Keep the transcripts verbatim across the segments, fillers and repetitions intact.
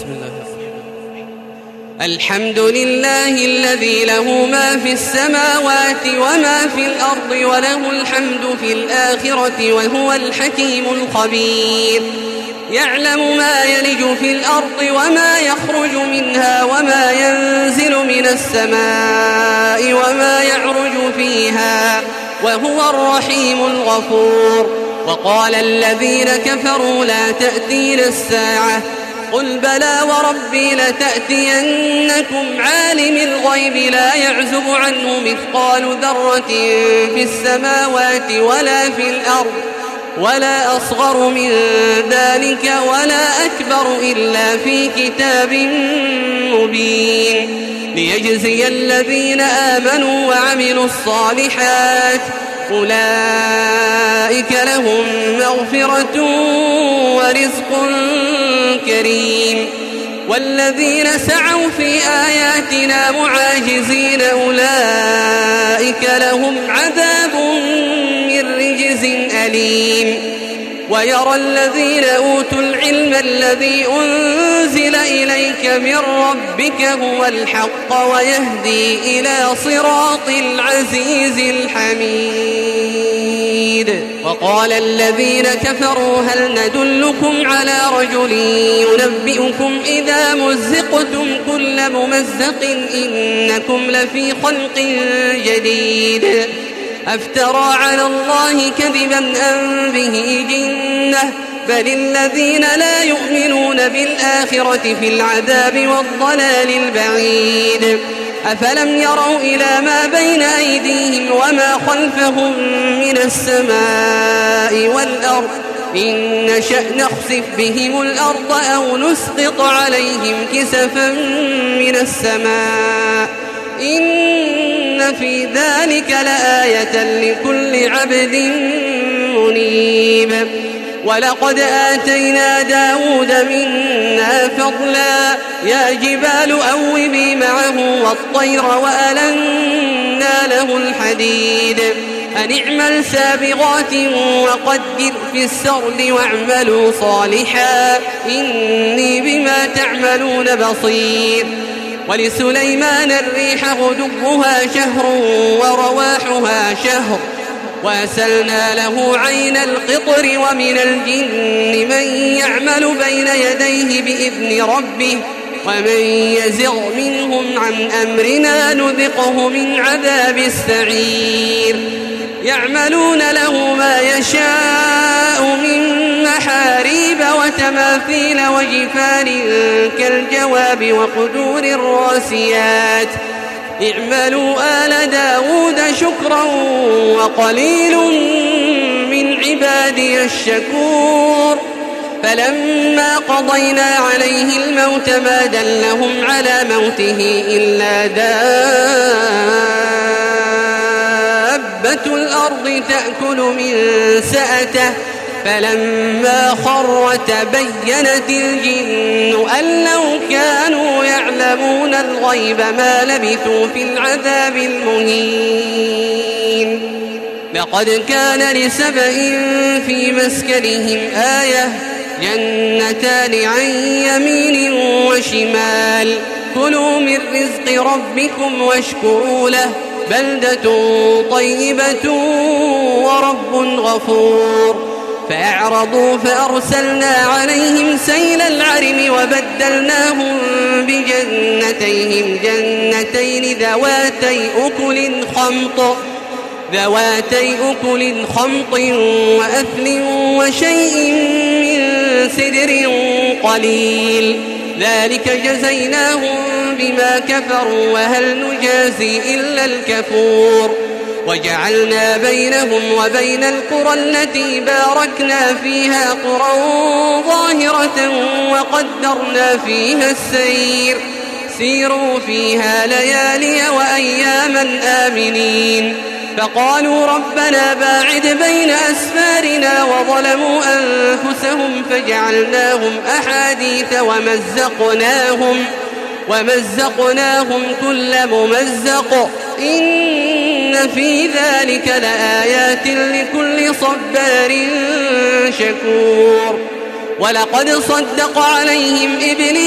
الحمد لله الذي له ما في السماوات وما في الأرض وله الحمد في الآخرة وهو الحكيم الخبير. يعلم ما يلج في الأرض وما يخرج منها وما ينزل من السماء وما يعرج فيها وهو الرحيم الغفور. وقال الذين كفروا لا تأتينا الساعة قل بلى وربي لتأتينكم عالم الغيب لا يعزب عنه مثقال ذرة في السماوات ولا في الأرض ولا أصغر من ذلك ولا أكبر إلا في كتاب مبين ليجزي الذين آمنوا وعملوا الصالحات أولئك لهم مغفرة ورزق كريم. والذين سعوا في آياتنا معاجزين أولئك لهم عذاب من رجز أليم. ويرى الذين أوتوا العلم الذي أنزل إليك من ربك هو الحق ويهدي إلى صراط العزيز الحميد. وقال الذين كفروا هل ندلكم على رجل ينبئكم إذا مزقتم كل ممزق إنكم لفي خلق جديد أفترى على الله كذبا أم به جنة بل الذين لا يؤمنون بالآخرة في العذاب والضلال البعيد. أفلم يروا إلى ما بين أيديهم وما خلفهم من السماء والأرض إن نشأ نخسف بهم الأرض أو نسقط عليهم كسفا من السماء إن في ذلك لآية لكل عبد منيب. ولقد آتينا داود منا فضلا يا جبال أوبي معه والطير وألنا له الحديد أن اعمل سابغات وقدر في السرد واعملوا صالحا إني بما تعملون بصير. ولسليمان الريح غدوها شهر ورواحها شهر وأسلنا له عين القطر ومن الجن من يعمل بين يديه بإذن ربه ومن يزغ منهم عن أمرنا نذقه من عذاب السعير. يعملون له ما يشاء من محاريب وتماثيل وجفان كالجواب وقدور الراسيات اعملوا آل داود شكرا وقليل من عبادي الشكور. فلما قضينا عليه الموت ما دلهم على موته إلا دابة الأرض تأكل من سأته فلما خر تبينت الجن أن لو كانوا يعلمون الغيب ما لبثوا في العذاب المهين. لقد كان لسبإ في مسكنهم آية جنتان عن يمين وشمال كلوا من رزق ربكم واشكروا له بلدة طيبة ورب غفور. فأعرضوا فأرسلنا عليهم سيل العرم وبدلناهم بجنتيهم جنتين ذواتي أكل خمط ذواتي أكل خمط وأثل وشيء من سدر قليل ذلك جزيناهم بما كفروا وهل نجازي إلا الكفور. وجعلنا بينهم وبين القرى التي باركنا فيها قرى ظاهرة وقدرنا فيها السير سيروا فيها ليالي وأياما آمنين. فقالوا ربنا باعد بين أسفارنا وظلموا أنفسهم فجعلناهم أحاديث ومزقناهم ومزقناهم كل ممزق إن في ذلك لآيات لكل صبار شكور. ولقد صدق عليهم إبليس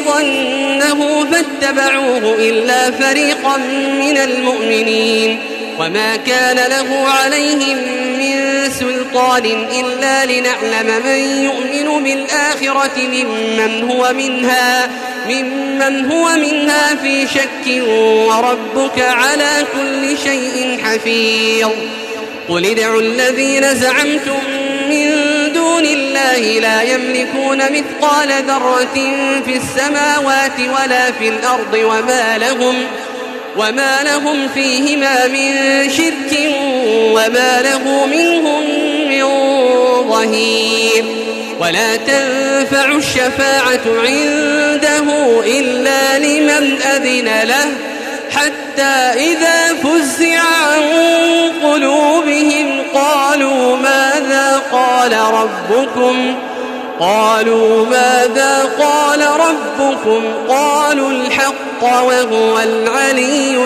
ظنه فاتبعوه إلا فريقا من المؤمنين وما كان له عليهم من سلطان إلا لنعلم من يؤمن بالآخرة ممن هو منها ممن هو منها في شك وربك على كل شيء حفيظ. قل ادعوا الذين زعمتم من دون الله لا يملكون مثقال ذرة في السماوات ولا في الأرض وما لهم وما لهم فيهما من شرك وما له منهم من ظهير. ولا تنفع الشفاعة عنده إلا لمن أذن له حتى إذا فزع عن قلوبهم قالوا ماذا قال ربكم قالوا ماذا قال ربكم قالوا الحق وهو العلي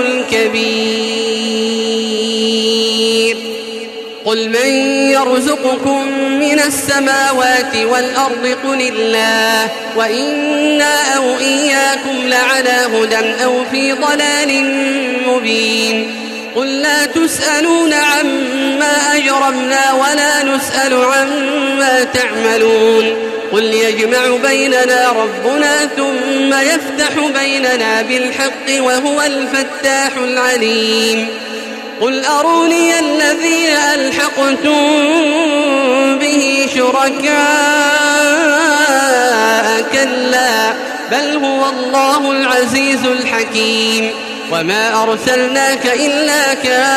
الكبير. قل من يرزقكم من السماوات والأرض قل الله وإنا أو إياكم لعلى هدى أو في ضلال مبين. قل لا تسألون عما أجرمنا ولا نسأل عما تعملون. قل يجمع بيننا ربنا ثم يفتح بيننا بالحق وهو الفتاح العليم. قل أروني الذين ألحقتم به شركاء كلا بل هو الله العزيز الحكيم. وما أرسلناك إلا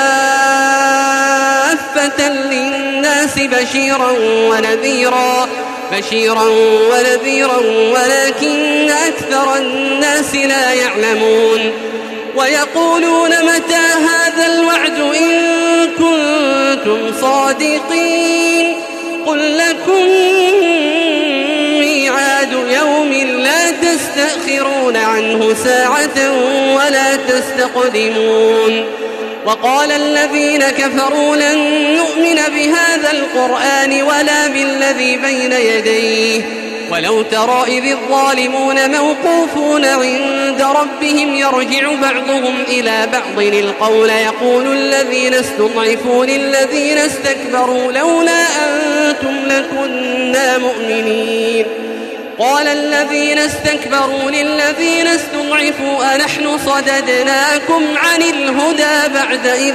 كافة للناس بشيرا ونذيرا بشيرا ونذيرا ولكن أكثر الناس لا يعلمون. ويقولون متى هذا الوعد إن كنتم صادقين. قل لكم ميعاد يوم لا تستأخرون عنه ساعة ولا تستقدمون. وقال الذين كفروا لن نؤمن بهذا القرآن ولا بالذي بين يديه ولو ترى إذ الظالمون موقوفون عند ربهم يرجع بعضهم إلى بعض القول يقول الذين استضعفوا للذين استكبروا لولا أنتم لكنا مؤمنين. قال الذين استكبروا للذين استضعفوا أنحن صددناكم عن الهدى بعد إذ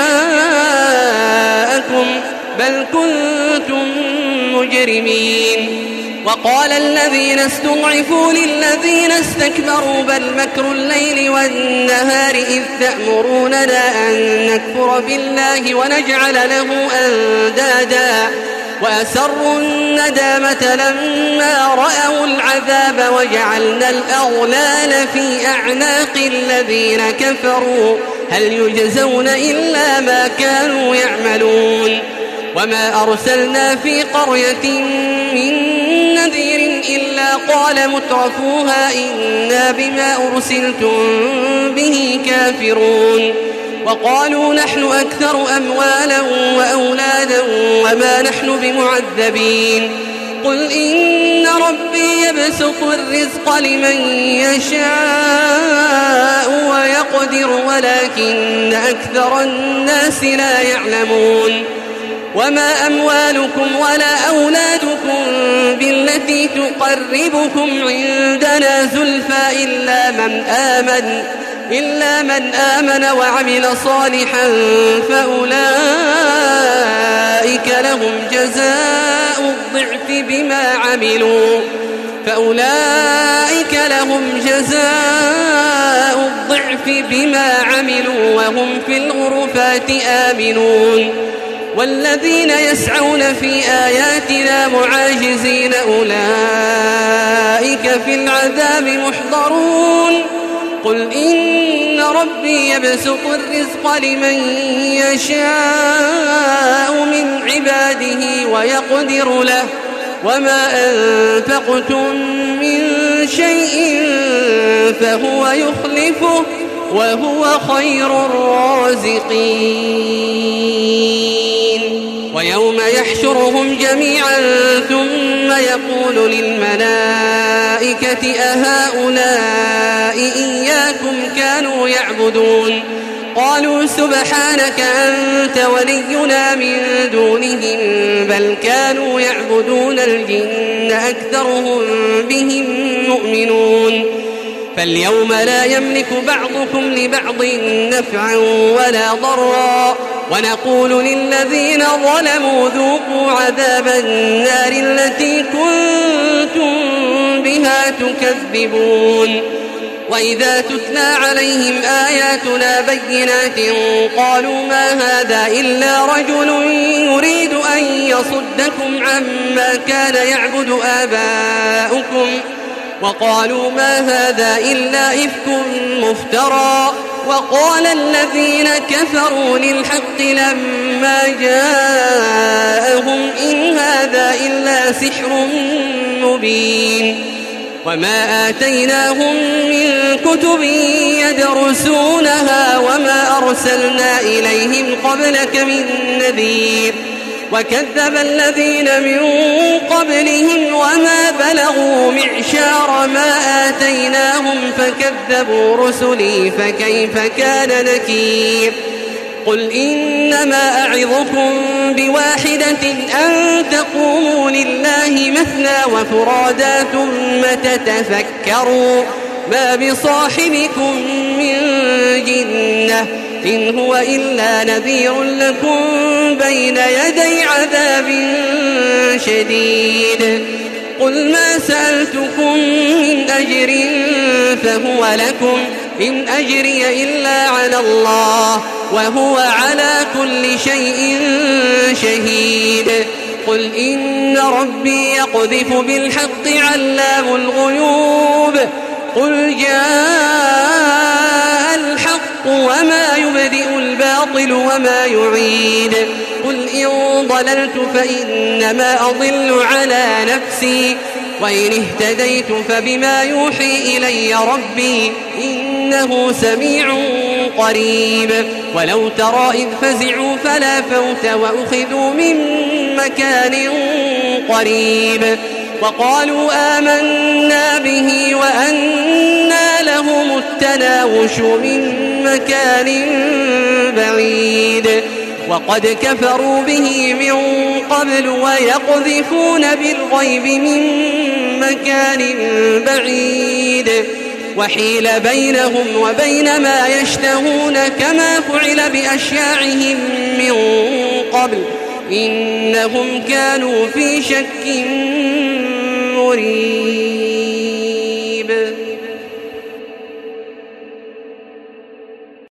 جاءكم بل كنتم مجرمين. وقال الذين استضعفوا للذين استكبروا بل مكر الليل والنهار إذ تأمروننا أن نكفر بالله ونجعل له أندادا وأسروا الندامة لما رأوا العذاب وجعلنا الأغلال في أعناق الذين كفروا هل يجزون إلا ما كانوا يعملون. وما أرسلنا في قرية من نذير إلا قال مترفوها إنا بما أرسلتم به كافرون. وقالوا نحن أكثر أموالا وأولادا وما نحن بمعذبين. قل إن ربي يبسط الرزق لمن يشاء ويقدر ولكن أكثر الناس لا يعلمون. وما أموالكم ولا أولادكم بالتي تقربكم عندنا زلفى إلا من آمن إلا من آمن وعمل صالحا فأولئك لهم جزاء الضعف بما عملوا فأولئك لهم جزاء الضعف بما عملوا وهم في الغرفات آمنون. والذين يسعون في آياتنا معاجزين أولئك في العذاب محضرون. قل إن ربي يبسط الرزق لمن يشاء من عباده ويقدر له وما أنفقتم من شيء فهو يخلفه وهو خير الرازقين. ويوم يحشرهم جميعا ثم يقول للملائكة أهؤلاء إياكم كانوا يعبدون قالوا سبحانك أنت ولينا من دونهم بل كانوا يعبدون الجن أكثرهم بهم مؤمنون فاليوم لا يملك بعضكم لبعض نفعا ولا ضرا ونقول للذين ظلموا ذوقوا عذاب النار التي كنتم بها تكذبون وإذا تتلى عليهم آياتنا بينات قالوا ما هذا إلا رجل يريد أن يصدكم عما كان يعبد آباؤكم وقالوا ما هذا إلا إفك مفترى وقال الذين كفروا للحق لما جاءهم إن هذا إلا سحر مبين وما آتيناهم من كتب يدرسونها وما أرسلنا إليهم قبلك من نذير وكذب الذين من قبلهم وما بلغوا معشار ما آتيناهم فكذبوا رسلي فكيف كان نكير قل إنما أعظكم بواحدة أن تقوموا لله مثنى وفرادا ثم تتفكروا ما بصاحبكم من جنة إن هو إلا نذير لكم بين يدي عذاب شديد قل ما سألتكم من أجر فهو لكم إن أجري إلا على الله وهو على كل شيء شهيد قل إن ربي يقذف بالحق علام الغيوب قل جاء الحق وما يبدئ الباطل وما يعيد قل إن ضللت فإنما أضل على نفسي وإن اهتديت فبما يوحي إلي ربي إنه سميع قريب ولو ترى إذ فزعوا فلا فوت وأخذوا من مكان قريب وقالوا آمنا به وأنى لهم التناوش من مكان بعيد وقد كفروا به من قبل ويقذفون بالغيب من مكان بعيد وحيل بينهم وبين ما يشتهون كما فعل بأشياعهم من قبل إنهم كانوا في شك مريب.